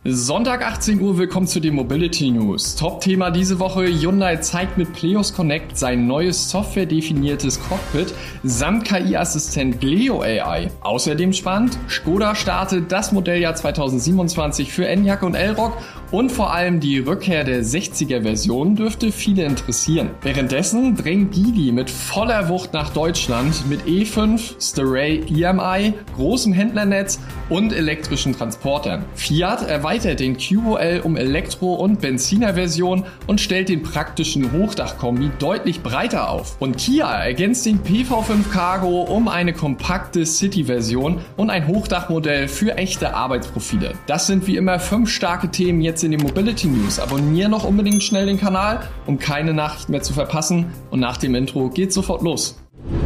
Sonntag 18 Uhr, willkommen zu den Mobility News. Top-Thema diese Woche, Hyundai zeigt mit Pleos Connect sein neues softwaredefiniertes Cockpit samt KI-Assistent Leo AI. Außerdem spannend, Škoda startet das Modelljahr 2027 für Enyaq und Elroq und vor allem die Rückkehr der 60er-Version dürfte viele interessieren. Währenddessen drängt Geely mit voller Wucht nach Deutschland mit E5, Starace EMI, großem Händlernetz und elektrischen Transportern. Fiat erweitert den QOL um Elektro- und Benziner-Version und stellt den praktischen Hochdachkombi deutlich breiter auf. Und Kia ergänzt den PV5 Cargo um eine kompakte City-Version und ein Hochdachmodell für echte Arbeitsprofile. Das sind wie immer 5 starke Themen jetzt in den Mobility News. Abonniere noch unbedingt schnell den Kanal, um keine Nachricht mehr zu verpassen. Und nach dem Intro geht's sofort los.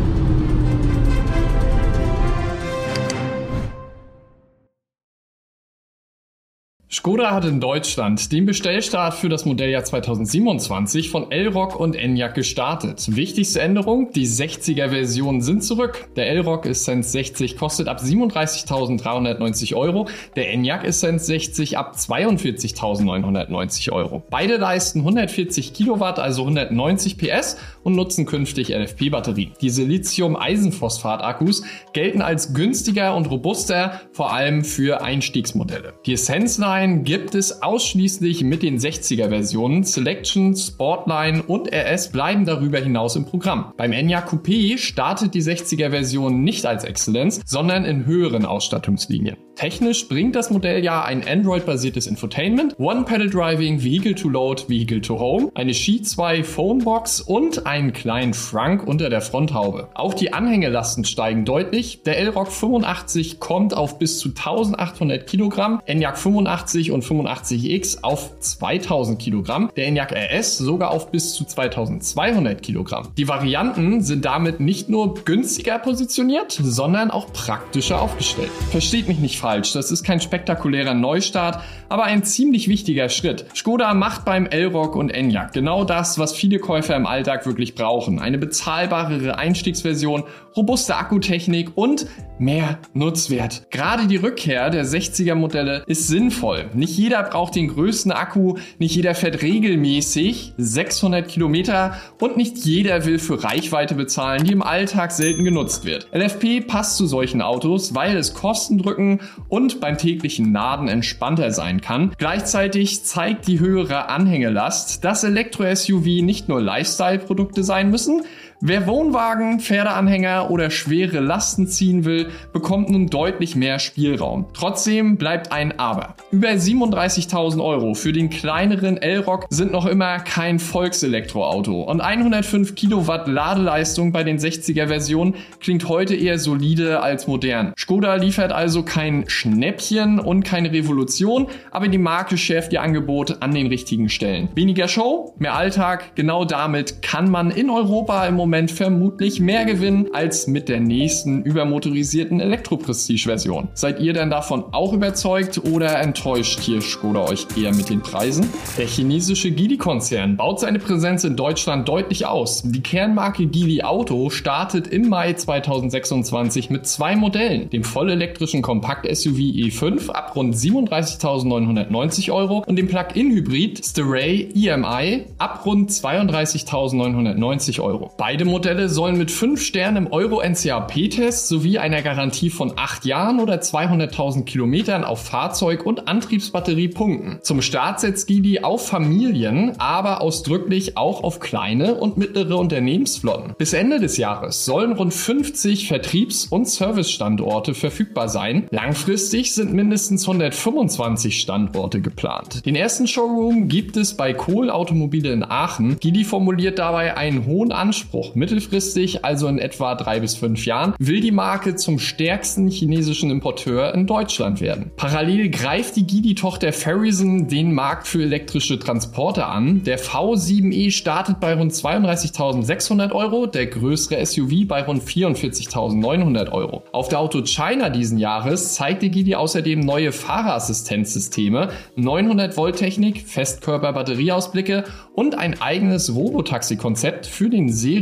Škoda hat in Deutschland den Bestellstart für das Modelljahr 2027 von Elroq und Enyaq gestartet. Wichtigste Änderung, die 60er-Versionen sind zurück. Der Elroq Essence 60 kostet ab 37.390 €, der Enyaq Essence 60 ab 42.990 €. Beide leisten 140 Kilowatt, also 190 PS und nutzen künftig LFP-Batterien. Die Silizium-Eisenphosphat-Akkus gelten als günstiger und robuster, vor allem für Einstiegsmodelle. Die Essence-Line gibt es ausschließlich mit den 60er-Versionen. Selection, Sportline und RS bleiben darüber hinaus im Programm. Beim Enyaq Coupé startet die 60er-Version nicht als Exzellenz, sondern in höheren Ausstattungslinien. Technisch bringt das Modelljahr ein Android-basiertes Infotainment, One-Pedal-Driving, Vehicle-to-Load, Vehicle-to-Home, eine Qi 2 Phonebox und einen kleinen Trunk unter der Fronthaube. Auch die Anhängelasten steigen deutlich. Der Elroq 85 kommt auf bis zu 1800 Kilogramm, Enyaq 85 und 85X auf 2000 Kilogramm, der Enyaq RS sogar auf bis zu 2200 Kilogramm. Die Varianten sind damit nicht nur günstiger positioniert, sondern auch praktischer aufgestellt. Versteht mich nicht falsch, das ist kein spektakulärer Neustart, aber ein ziemlich wichtiger Schritt. Škoda macht beim Elroq und Enyaq genau das, was viele Käufer im Alltag wirklich brauchen. Eine bezahlbarere Einstiegsversion, robuste Akkutechnik und mehr Nutzwert. Gerade die Rückkehr der 60er Modelle ist sinnvoll. Nicht jeder braucht den größten Akku, nicht jeder fährt regelmäßig 600 Kilometer und nicht jeder will für Reichweite bezahlen, die im Alltag selten genutzt wird. LFP passt zu solchen Autos, weil es kostendrückend und beim täglichen Laden entspannter sein kann. Gleichzeitig zeigt die höhere Anhängelast, dass Elektro-SUV nicht nur Lifestyle-Produkte sein müssen. Wer Wohnwagen, Pferdeanhänger oder schwere Lasten ziehen will, bekommt nun deutlich mehr Spielraum. Trotzdem bleibt ein Aber. Über 37.000 € für den kleineren Elroq sind noch immer kein Volkselektroauto und 105 Kilowatt Ladeleistung bei den 60er-Versionen klingt heute eher solide als modern. Škoda liefert also kein Schnäppchen und keine Revolution, aber die Marke schärft ihr Angebot an den richtigen Stellen. Weniger Show, mehr Alltag, genau damit kann man in Europa im Moment vermutlich mehr gewinnen als mit der nächsten übermotorisierten Elektro-Prestige-Version. Seid ihr denn davon auch überzeugt oder enttäuscht hier Škoda euch eher mit den Preisen? Der chinesische Geely-Konzern baut seine Präsenz in Deutschland deutlich aus. Die Kernmarke Geely Auto startet im Mai 2026 mit 2 Modellen, dem vollelektrischen Kompakt-SUV E5 ab rund 37.990 € und dem Plug-in-Hybrid Starace EMI ab rund 32.990 €. Beide Modelle sollen mit 5 Sternen im Euro-NCAP-Test sowie einer Garantie von 8 Jahren oder 200.000 Kilometern auf Fahrzeug und Antriebsbatterie punkten. Zum Start setzt Geely auf Familien, aber ausdrücklich auch auf kleine und mittlere Unternehmensflotten. Bis Ende des Jahres sollen rund 50 Vertriebs- und Servicestandorte verfügbar sein. Langfristig sind mindestens 125 Standorte geplant. Den ersten Showroom gibt es bei Kohl Automobile in Aachen. Geely formuliert dabei einen hohen Anspruch. Mittelfristig, also in etwa 3 bis 5 Jahren, will die Marke zum stärksten chinesischen Importeur in Deutschland werden. Parallel greift die Geely-Tochter Farizon den Markt für elektrische Transporter an. Der V7e startet bei rund 32.600 €, der größere SUV bei rund 44.900 €. Auf der Auto China diesen Jahres zeigte Geely außerdem neue Fahrerassistenzsysteme, 900 Volt Technik, Festkörper-Batterieausblicke und ein eigenes Robotaxi-Konzept für den Serie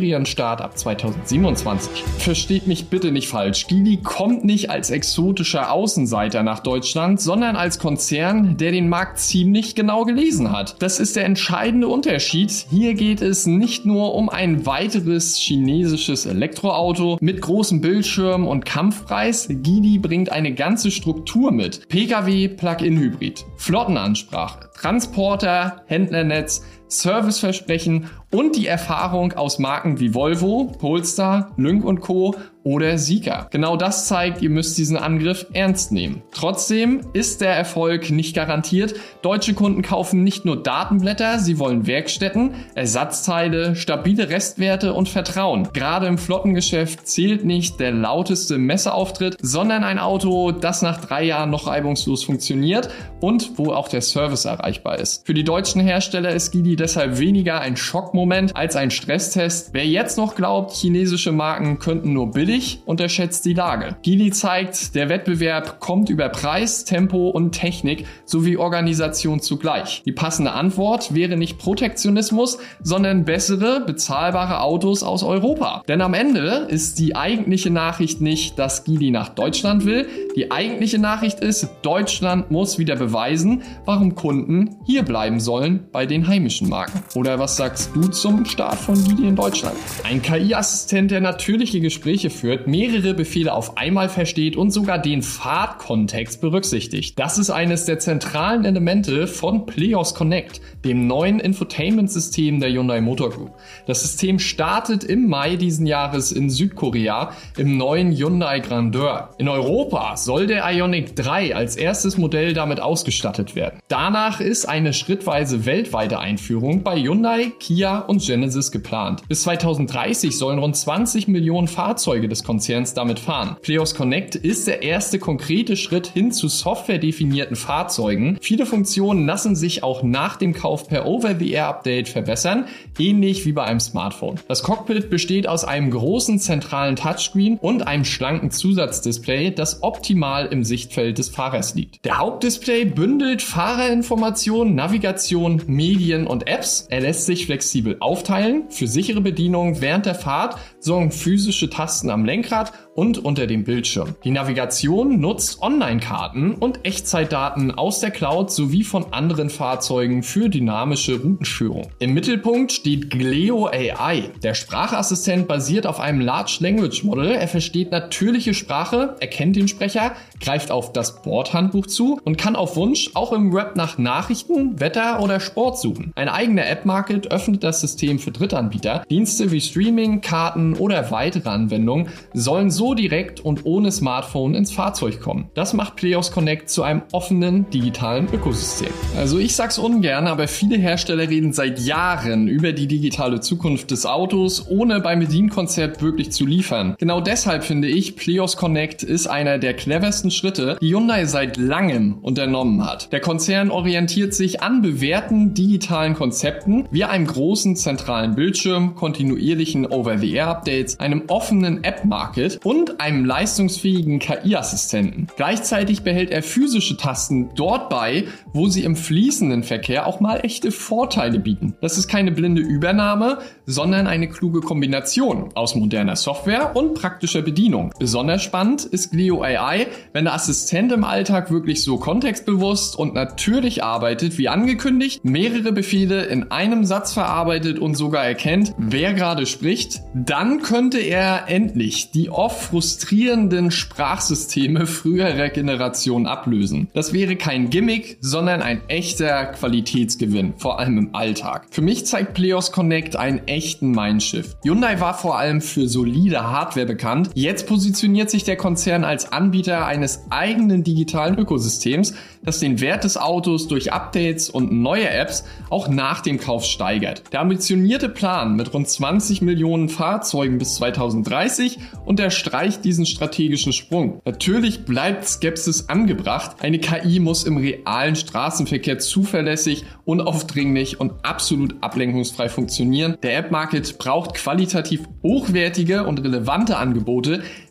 Serienstart ab 2027. Versteht mich bitte nicht falsch, Geely kommt nicht als exotischer Außenseiter nach Deutschland, sondern als Konzern, der den Markt ziemlich genau gelesen hat. Das ist der entscheidende Unterschied. Hier geht es nicht nur um ein weiteres chinesisches Elektroauto mit großem Bildschirm und Kampfpreis. Geely bringt eine ganze Struktur mit. PKW, Plug-in-Hybrid, Flottenansprache, Transporter, Händlernetz, Serviceversprechen und die Erfahrung aus Marken wie Volvo, Polestar, Lynk & Co. oder Sika. Genau das zeigt, ihr müsst diesen Angriff ernst nehmen. Trotzdem ist der Erfolg nicht garantiert. Deutsche Kunden kaufen nicht nur Datenblätter, sie wollen Werkstätten, Ersatzteile, stabile Restwerte und Vertrauen. Gerade im Flottengeschäft zählt nicht der lauteste Messeauftritt, sondern ein Auto, das nach 3 Jahren noch reibungslos funktioniert und wo auch der Service erreichbar ist. Für die deutschen Hersteller ist Geely deshalb weniger ein Schockmoment als ein Stresstest. Wer jetzt noch glaubt, chinesische Marken könnten nur billig, unterschätzt die Lage. Geely zeigt, der Wettbewerb kommt über Preis, Tempo und Technik sowie Organisation zugleich. Die passende Antwort wäre nicht Protektionismus, sondern bessere, bezahlbare Autos aus Europa. Denn am Ende ist die eigentliche Nachricht nicht, dass Geely nach Deutschland will. Die eigentliche Nachricht ist, Deutschland muss wieder beweisen, warum Kunden hier bleiben sollen bei den heimischen Marken. Oder was sagst du zum Start von Geely in Deutschland? Ein KI-Assistent, der natürliche Gespräche führt, mehrere Befehle auf einmal versteht und sogar den Fahrtkontext berücksichtigt. Das ist eines der zentralen Elemente von Pleos Connect, dem neuen Infotainment-System der Hyundai Motor Group. Das System startet im Mai diesen Jahres in Südkorea im neuen Hyundai Grandeur. In Europa soll der Ioniq 3 als erstes Modell damit ausgestattet werden. Danach ist eine schrittweise weltweite Einführung bei Hyundai, Kia und Genesis geplant. Bis 2030 sollen rund 20 Millionen Fahrzeuge des Konzerns damit fahren. Pleos Connect ist der erste konkrete Schritt hin zu softwaredefinierten Fahrzeugen. Viele Funktionen lassen sich auch nach dem Kauf per Over-the-Air-Update verbessern, ähnlich wie bei einem Smartphone. Das Cockpit besteht aus einem großen zentralen Touchscreen und einem schlanken Zusatzdisplay, das optimal im Sichtfeld des Fahrers liegt. Der Hauptdisplay bündelt Fahrerinformationen, Navigation, Medien und Apps. Er lässt sich flexibel aufteilen. Für sichere Bedienung während der Fahrt sorgen physische Tasten am Lenkrad und unter dem Bildschirm. Die Navigation nutzt Online-Karten und Echtzeitdaten aus der Cloud sowie von anderen Fahrzeugen für dynamische Routenführung. Im Mittelpunkt steht Gleo AI. Der Sprachassistent basiert auf einem Large Language Model. Er versteht natürliche Sprache, erkennt den Sprecher, greift auf das Bordhandbuch zu und kann auf Wunsch auch im Web nach Nachrichten, Wetter oder Sport suchen. Ein eigener App-Market öffnet das System für Drittanbieter. Dienste wie Streaming, Karten oder weitere Anwendungen sollen so direkt und ohne Smartphone ins Fahrzeug kommen. Das macht Pleos Connect zu einem offenen digitalen Ökosystem. Also ich sag's ungern, aber viele Hersteller reden seit Jahren über die digitale Zukunft des Autos, ohne beim Bedienkonzept wirklich zu liefern. Genau deshalb finde ich, Pleos Connect ist einer der cleversten Schritte, die Hyundai seit langem unternommen hat. Der Konzern orientiert sich an bewährten digitalen Konzepten wie einem großen zentralen Bildschirm, kontinuierlichen Over-the-Air-Updates, einem offenen App-Market und einem leistungsfähigen KI-Assistenten. Gleichzeitig behält er physische Tasten dort bei, wo sie im fließenden Verkehr auch mal echte Vorteile bieten. Das ist keine blinde Übernahme, sondern eine kluge Kombination aus moderner Software und praktischer Bedienung. Besonders spannend ist Gleo AI, wenn der Assistent im Alltag wirklich so kontextbewusst und natürlich arbeitet wie angekündigt, mehrere Befehle in einem Satz verarbeitet und sogar erkennt, wer gerade spricht, dann könnte er endlich die oft frustrierenden Sprachsysteme früherer Generationen ablösen. Das wäre kein Gimmick, sondern ein echter Qualitätsgewinn, vor allem im Alltag. Für mich zeigt Pleos Connect einen echten Mindshift. Hyundai war vor allem für solide Hardware bekannt. Jetzt positioniert sich der Konzern als Anbieter eines eigenen digitalen Ökosystems, das den Wert des Autos durch Updates und neue Apps auch nach dem Kauf steigert. Der ambitionierte Plan mit rund 20 Millionen Fahrzeugen bis 2030 unterstreicht diesen strategischen Sprung. Natürlich bleibt Skepsis angebracht. Eine KI muss im realen Straßenverkehr zuverlässig, unaufdringlich und absolut ablenkungsfrei funktionieren. Der App-Market braucht qualitativ hochwertige und relevante Angebote,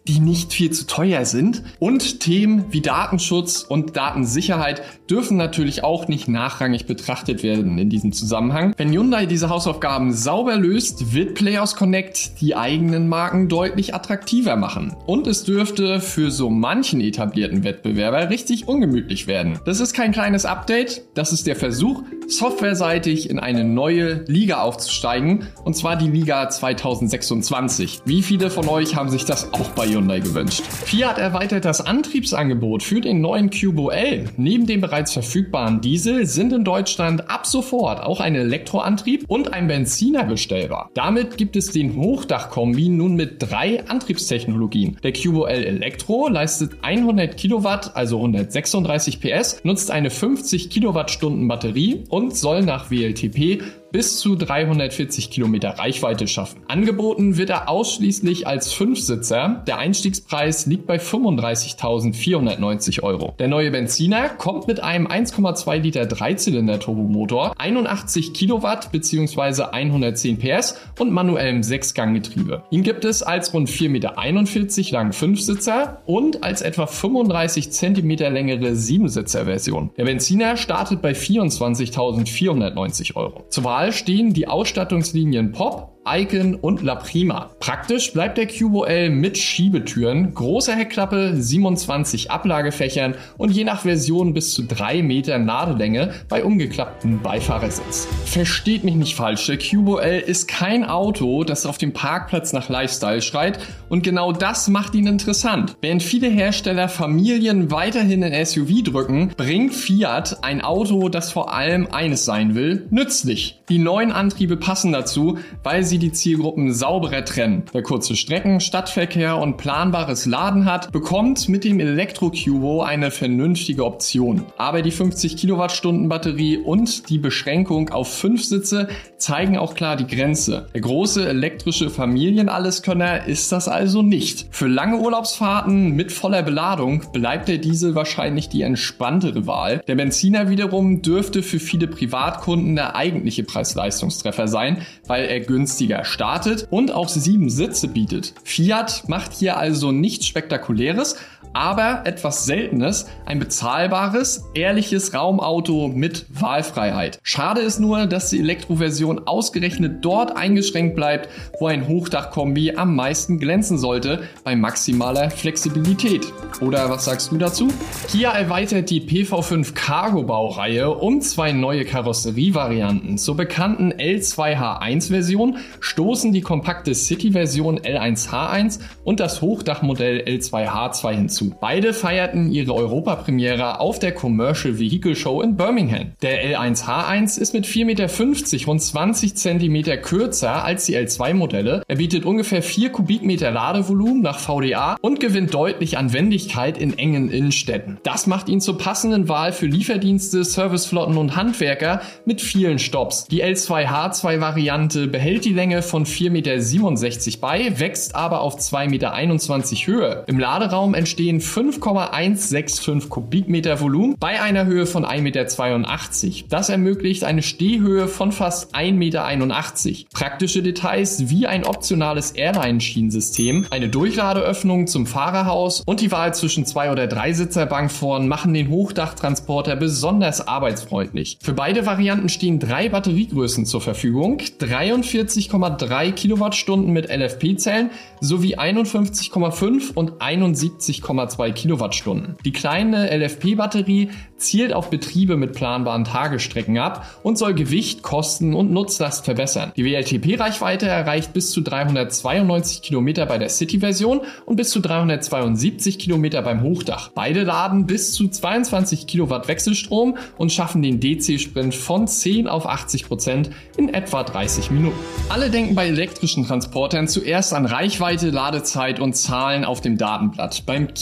die nicht viel zu teuer sind. Und Themen wie Datenschutz und Datensicherheit dürfen natürlich auch nicht nachrangig betrachtet werden in diesem Zusammenhang. Wenn Hyundai diese Hausaufgaben sauber löst, wird Playos Connect die eigenen Marken deutlich attraktiver machen. Und es dürfte für so manchen etablierten Wettbewerber richtig ungemütlich werden. Das ist kein kleines Update, das ist der Versuch, softwareseitig in eine neue Liga aufzusteigen, und zwar die Liga 2026. Wie viele von euch haben sich das auch bei Hyundai gewünscht? Fiat erweitert das Antriebsangebot für den neuen Cubo L. Neben dem bereits verfügbaren Diesel sind in Deutschland ab sofort auch ein Elektroantrieb und ein Benziner bestellbar. Damit gibt es den Hochdachkombi nun mit 3 Antriebstechnologien. Der Cubo L Elektro leistet 100 Kilowatt, also 136 PS, nutzt eine 50 Kilowattstunden Batterie und soll nach WLTP bis zu 340 Kilometer Reichweite schaffen. Angeboten wird er ausschließlich als 5-Sitzer. Der Einstiegspreis liegt bei 35.490 €. Der neue Benziner kommt mit einem 1,2 Liter Dreizylinder-Turbomotor, 81 Kilowatt bzw. 110 PS und manuellem 6-Gang-Getriebe. Ihn gibt es als rund 4,41 Meter langen 5-Sitzer und als etwa 35 Zentimeter längere 7-Sitzer-Version. Der Benziner startet bei 24.490 €. Zur Wahl stehen die Ausstattungslinien Pop, Icon und La Prima. Praktisch bleibt der Cubo L mit Schiebetüren, großer Heckklappe, 27 Ablagefächern und je nach Version bis zu 3 Meter Nadelänge bei umgeklapptem Beifahrersitz. Versteht mich nicht falsch, der Cubo L ist kein Auto, das auf dem Parkplatz nach Lifestyle schreit, und genau das macht ihn interessant. Während viele Hersteller Familien weiterhin in SUV drücken, bringt Fiat ein Auto, das vor allem eines sein will: nützlich. Die neuen Antriebe passen dazu, weil sie die Zielgruppen sauberer trennen. Wer kurze Strecken, Stadtverkehr und planbares Laden hat, bekommt mit dem Elektro-Cubo eine vernünftige Option. Aber die 50 Kilowattstunden Batterie und die Beschränkung auf 5 Sitze zeigen auch klar die Grenze. Der große elektrische Familienalleskönner ist das also nicht. Für lange Urlaubsfahrten mit voller Beladung bleibt der Diesel wahrscheinlich die entspanntere Wahl. Der Benziner wiederum dürfte für viele Privatkunden der eigentliche Preis-Leistungstreffer sein, weil er günstiger startet und auch 7 Sitze bietet. Fiat macht hier also nichts Spektakuläres, aber etwas Seltenes: ein bezahlbares, ehrliches Raumauto mit Wahlfreiheit. Schade ist nur, dass die Elektroversion ausgerechnet dort eingeschränkt bleibt, wo ein Hochdachkombi am meisten glänzen sollte, bei maximaler Flexibilität. Oder was sagst du dazu? Kia erweitert die PV5 Cargo-Baureihe um 2 neue Karosserievarianten. Zur bekannten L2H1-Version stoßen die kompakte City-Version L1H1 und das Hochdachmodell L2H2 hinzu. Beide feierten ihre Europapremiere auf der Commercial Vehicle Show in Birmingham. Der L1H1 ist mit 4,50 Meter rund 20 cm kürzer als die L2-Modelle. Er bietet ungefähr 4 Kubikmeter Ladevolumen nach VDA und gewinnt deutlich an Wendigkeit in engen Innenstädten. Das macht ihn zur passenden Wahl für Lieferdienste, Serviceflotten und Handwerker mit vielen Stops. Die L2H2-Variante behält die Länge von 4,67 Meter bei, wächst aber auf 2,21 Meter Höhe. Im Laderaum entstehen 5,165 Kubikmeter Volumen bei einer Höhe von 1,82 Meter. Das ermöglicht eine Stehhöhe von fast 1,81 Meter. Praktische Details wie ein optionales Airline-Schienensystem, eine Durchladeöffnung zum Fahrerhaus und die Wahl zwischen 2- oder 3-Sitzer-Bank vorn machen den Hochdach-Transporter besonders arbeitsfreundlich. Für beide Varianten stehen 3 Batteriegrößen zur Verfügung: 43,3 Kilowattstunden mit LFP-Zellen sowie 51,5 und 71,2 Kilowattstunden. Die kleine LFP-Batterie zielt auf Betriebe mit planbaren Tagestrecken ab und soll Gewicht, Kosten und Nutzlast verbessern. Die WLTP-Reichweite erreicht bis zu 392 Kilometer bei der City-Version und bis zu 372 Kilometer beim Hochdach. Beide laden bis zu 22 Kilowatt Wechselstrom und schaffen den DC-Sprint von 10 auf 80% in etwa 30 Minuten. Alle denken bei elektrischen Transportern zuerst an Reichweite, Ladezeit und Zahlen auf dem Datenblatt. Beim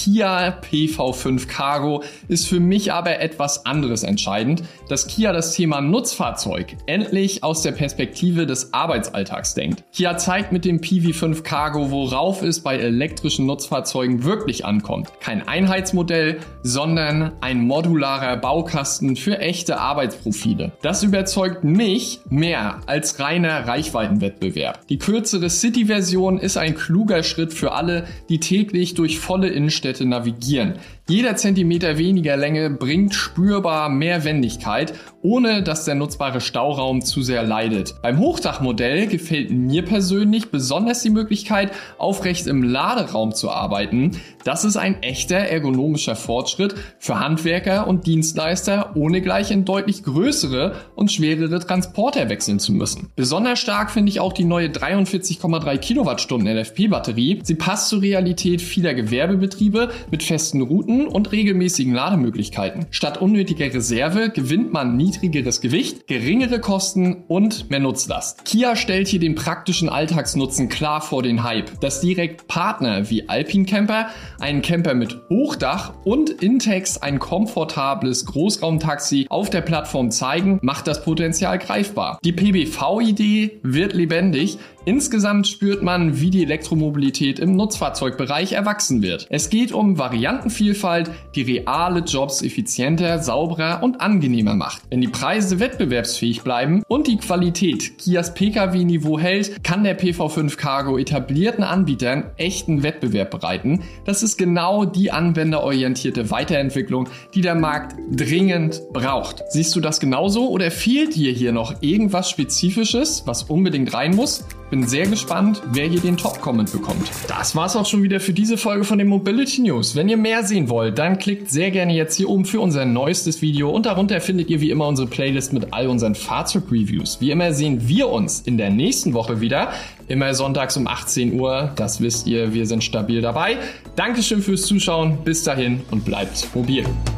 Kia PV5 Cargo ist für mich aber etwas anderes entscheidend, dass Kia das Thema Nutzfahrzeug endlich aus der Perspektive des Arbeitsalltags denkt. Kia zeigt mit dem PV5 Cargo, worauf es bei elektrischen Nutzfahrzeugen wirklich ankommt. Kein Einheitsmodell, sondern ein modularer Baukasten für echte Arbeitsprofile. Das überzeugt mich mehr als reiner Reichweitenwettbewerb. Die kürzere City-Version ist ein kluger Schritt für alle, die täglich durch volle Innenstädte navigieren. Jeder Zentimeter weniger Länge bringt spürbar mehr Wendigkeit, ohne dass der nutzbare Stauraum zu sehr leidet. Beim Hochdachmodell gefällt mir persönlich besonders die Möglichkeit, aufrecht im Laderaum zu arbeiten. Das ist ein echter ergonomischer Fortschritt für Handwerker und Dienstleister, ohne gleich in deutlich größere und schwerere Transporter wechseln zu müssen. Besonders stark finde ich auch die neue 43,3 Kilowattstunden LFP-Batterie. Sie passt zur Realität vieler Gewerbebetriebe mit festen Routen und regelmäßigen Lademöglichkeiten. Statt unnötiger Reserve gewinnt man niedrigeres Gewicht, geringere Kosten und mehr Nutzlast. Kia stellt hier den praktischen Alltagsnutzen klar vor den Hype. Dass direkt Partner wie Alpine Camper einen Camper mit Hochdach und Intex ein komfortables Großraumtaxi auf der Plattform zeigen, macht das Potenzial greifbar. Die PBV-Idee wird lebendig. Insgesamt spürt man, wie die Elektromobilität im Nutzfahrzeugbereich erwachsen wird. Es geht um Variantenvielfalt, die reale Jobs effizienter, sauberer und angenehmer macht. Wenn die Preise wettbewerbsfähig bleiben und die Qualität Kias Pkw-Niveau hält, kann der PV5 Cargo etablierten Anbietern echten Wettbewerb bereiten. Das ist genau die anwenderorientierte Weiterentwicklung, die der Markt dringend braucht. Siehst du das genauso oder fehlt dir hier noch irgendwas Spezifisches, was unbedingt rein muss? Bin sehr gespannt, wer hier den Top-Comment bekommt. Das war's auch schon wieder für diese Folge von den Mobility News. Wenn ihr mehr sehen wollt, dann klickt sehr gerne jetzt hier oben für unser neuestes Video und darunter findet ihr wie immer unsere Playlist mit all unseren Fahrzeug-Reviews. Wie immer sehen wir uns in der nächsten Woche wieder, immer sonntags um 18 Uhr. Das wisst ihr, wir sind stabil dabei. Dankeschön fürs Zuschauen, bis dahin und bleibt mobil.